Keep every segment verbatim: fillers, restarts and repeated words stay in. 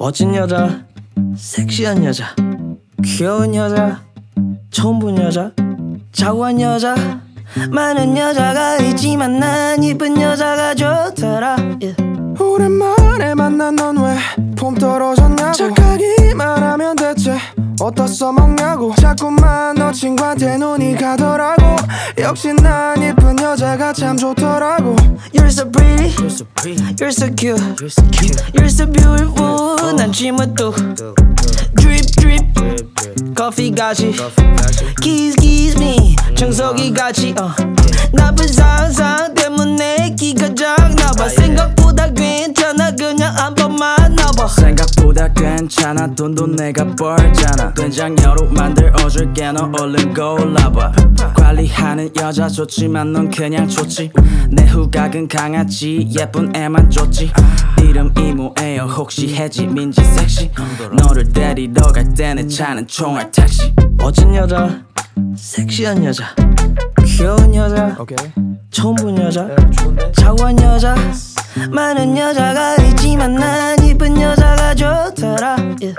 멋진 여자, 섹시한 여자, 귀여운 여자, 처음 본 여자, 자고한 여자. 많은 여자가 있지만 난 이쁜 여자가 좋더라. yeah. 오랜만에 만난 넌 왜 폼 떨어졌냐고. 착하기만 하면 대체 어디다 써먹냐고. 자꾸만 너 친구한테 눈이 가더라고. 역시 난 이쁜 여자가 참 좋더라고. You're so pretty, you're so, pretty. You're so cute, you're so, cute. You're so beautiful. beautiful. 난 쥐맛도 drip drip, drip, drip. 커피 같이 kiss kiss me 청소기 같이 uh. 나쁜 상상 때문에 기가 작나봐. 생각보다 괜찮아 그냥 한 번만 나봐. 생각보다 괜찮아 돈도 내가 벌잖아. 된장녀로 만들어줄게 너 얼른 골라봐. 관리하는 여자 좋지만 넌 그냥 좋지. 내 후각은 강아지 예쁜 애만 좋지. 이름 이모예요 혹시 혜지 민지 섹시. 너를 데리러 갈 때 내 차는 총알 택시. 멋진 여자, 섹시한 여자, 귀여운 여자, 오케이. 처음 본 여자, 네, 좋은데? 자고한 여자. 많은 여자가 있지만 난 이쁜 여자가 좋더라. yeah.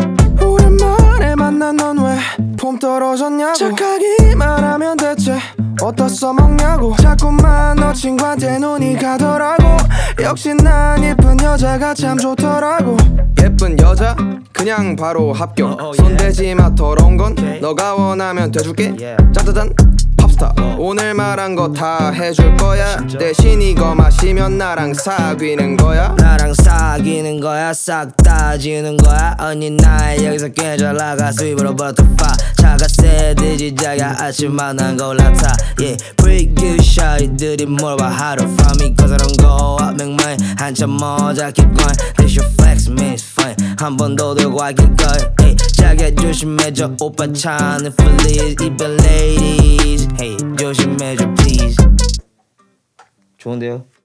오랜만에 만난 넌 왜 폼 떨어졌냐고. 착하기만 하면 대체 어디다 써먹냐고. 자꾸만 너 친구한테 눈이 가더라고. 역시 난 이쁜 여자가 참 좋더라고. 예쁜 여자 그냥 바로 합격. oh, oh, 손대지 마 더러운 건 okay. 너가 원하면 돼줄게. Yeah. 짜자잔 팝스타 오늘 말한 거 다 해줄 거야. 진짜? 대신 이거 마시면 나랑 사귀는 거야. 나랑 사귀는 거야. 싹 다 지우는 거야. 언니 나 여기서 꽤 잘 나가. 수입으로 버터파 차가 새듯이 자야 아침 만난 거 올라타. Yeah, pretty good shawty들이 물어봐 how to find me cause I don't go out make money. 한참 모자 keep going. This your flex man it's fun. 한 번 더 들고 I keep going. Hey, 자기야 조심해줘 오빠 차는 Feliz 이쁜 ladies. Hey, 조심해줘 please. 좋은데요?